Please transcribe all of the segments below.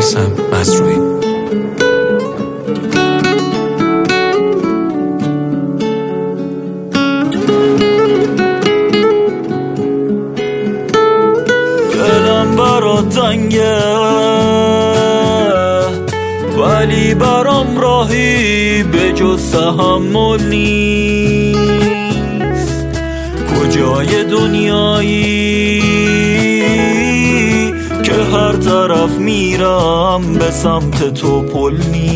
میثم مزروعی. دلم برا تنگه ولی برام راهی به جز تحمل نیست. کجای دنیایی که هر طرف میرم به سمت تو پل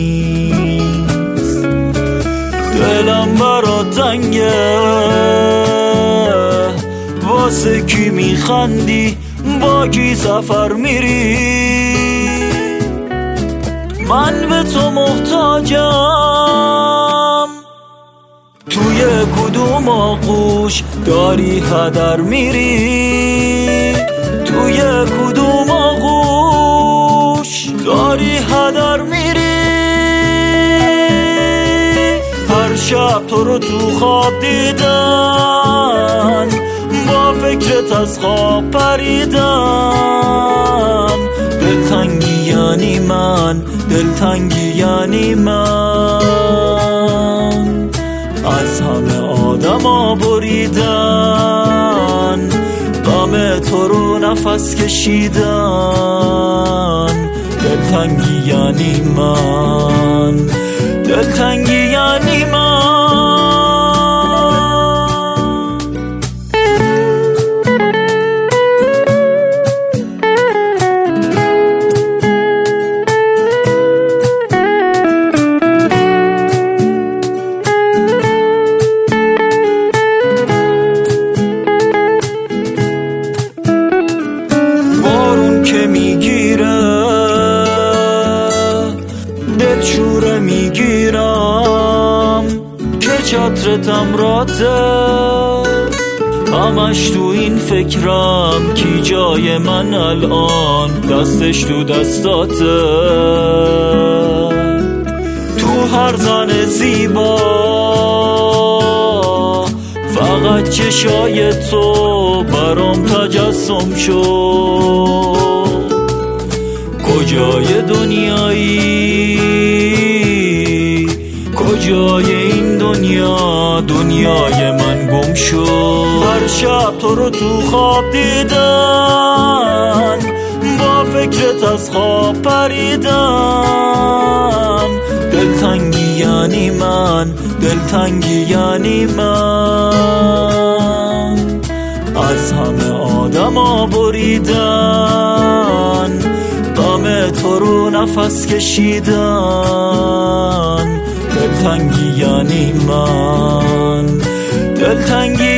نیست. دلم برا تنگه واسه کی میخندی با کی سفر میری؟ من به تو محتاجم، توی کدوم آغوش داری هدر میری؟ توی کدوم آغوش داری هدر میری؟ هر شب تو رو تو خواب دیدن، با فکرت از خواب پریدن. دلتنگی یعنی من، دلتنگی یعنی من. از همه آدما بریدن، غم تو رو نفس کشیدن. دلتنگی یعنی من، دلتنگی یعنی من. که میگیره دلشوره میگیرم که چترتم راته. همش تو این فکرم کی جای من الان دستش تو دستاته. تو هر زن زیبا فقط چشای تو برام تجسم شد. کجای دنیایی، کجای این دنیا، دنیای من گم شد. هر شب تو رو تو خواب دیدن، با فکرت از خواب پریدن. دلتنگی یعنی من، دلتنگی یعنی من. از همه آدما بریدن، غم تو رو نفس کشیدن. دلتنگی یعنی من، دلتنگی